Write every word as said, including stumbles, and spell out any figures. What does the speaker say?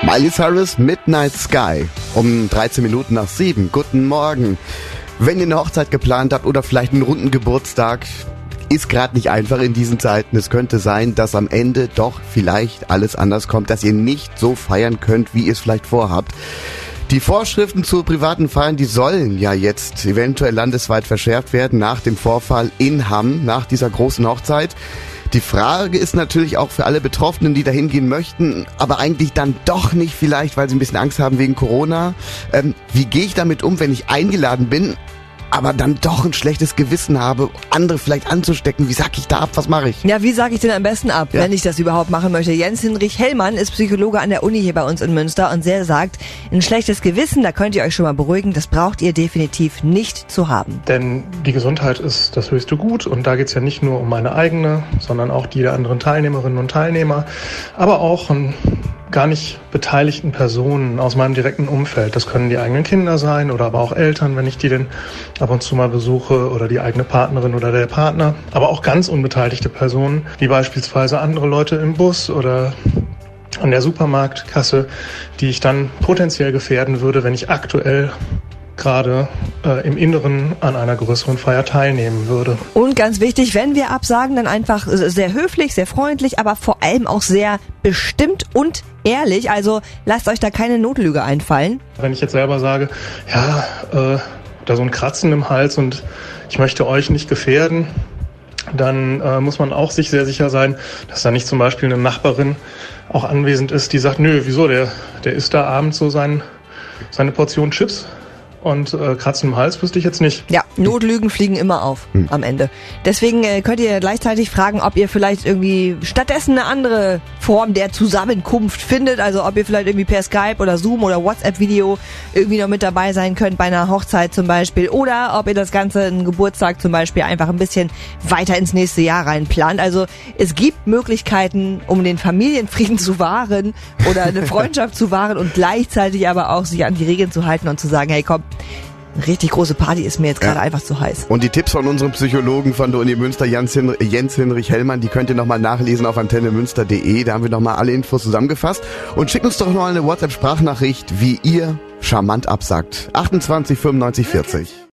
Miley Cyrus, Midnight Sky, um dreizehn Minuten nach sieben. Guten Morgen. Wenn ihr eine Hochzeit geplant habt oder vielleicht einen runden Geburtstag, ist gerade nicht einfach in diesen Zeiten. Es könnte sein, dass am Ende doch vielleicht alles anders kommt, dass ihr nicht so feiern könnt, wie ihr es vielleicht vorhabt. Die Vorschriften zu privaten Feiern, die sollen ja jetzt eventuell landesweit verschärft werden nach dem Vorfall in Hamm, nach dieser großen Hochzeit. Die Frage ist natürlich auch für alle Betroffenen, die da hingehen möchten, aber eigentlich dann doch nicht vielleicht, weil sie ein bisschen Angst haben wegen Corona. Ähm, wie gehe ich damit um, wenn ich eingeladen bin, aber dann doch ein schlechtes Gewissen habe, andere vielleicht anzustecken? Wie sag ich da ab? Was mache ich? Ja, wie sage ich denn am besten ab, ja. wenn ich das überhaupt machen möchte? Jens-Hinrich Hellmann ist Psychologe an der Uni hier bei uns in Münster und der sagt, ein schlechtes Gewissen, da könnt ihr euch schon mal beruhigen, das braucht ihr definitiv nicht zu haben. Denn die Gesundheit ist das höchste Gut und da geht es ja nicht nur um meine eigene, sondern auch die der anderen Teilnehmerinnen und Teilnehmer, aber auch um gar nicht beteiligten Personen aus meinem direkten Umfeld. Das können die eigenen Kinder sein oder aber auch Eltern, wenn ich die denn ab und zu mal besuche, oder die eigene Partnerin oder der Partner. Aber auch ganz unbeteiligte Personen, wie beispielsweise andere Leute im Bus oder an der Supermarktkasse, die ich dann potenziell gefährden würde, wenn ich aktuell gerade äh, im Inneren an einer größeren Feier teilnehmen würde. Und ganz wichtig, wenn wir absagen, dann einfach sehr höflich, sehr freundlich, aber vor allem auch sehr bestimmt und ehrlich. Also lasst euch da keine Notlüge einfallen. Wenn ich jetzt selber sage, ja, äh, da so ein Kratzen im Hals und ich möchte euch nicht gefährden, dann äh, muss man auch sich sehr sicher sein, dass da nicht zum Beispiel eine Nachbarin auch anwesend ist, die sagt, nö, wieso, der, der isst da abends so sein, seine Portion Chips. Und äh, Kratzen im Hals wüsste ich jetzt nicht. Ja, Notlügen fliegen immer auf hm. am Ende. Deswegen äh, könnt ihr gleichzeitig fragen, ob ihr vielleicht irgendwie stattdessen eine andere Form der Zusammenkunft findet. Also ob ihr vielleicht irgendwie per Skype oder Zoom oder WhatsApp-Video irgendwie noch mit dabei sein könnt bei einer Hochzeit zum Beispiel. Oder ob ihr das Ganze, einen Geburtstag zum Beispiel, einfach ein bisschen weiter ins nächste Jahr reinplant. Also es gibt Möglichkeiten, um den Familienfrieden zu wahren oder eine Freundschaft zu wahren und gleichzeitig aber auch sich an die Regeln zu halten und zu sagen, hey komm, eine richtig große Party ist mir jetzt gerade ja. einfach zu heiß. Und die Tipps von unserem Psychologen von der Uni Münster, Jens-Hinrich Hellmann, die könnt ihr nochmal nachlesen auf antenne münster punkt de. Da haben wir nochmal alle Infos zusammengefasst. Und schickt uns doch noch eine WhatsApp-Sprachnachricht, wie ihr charmant absagt. achtundzwanzig fünfundneunzig vierzig.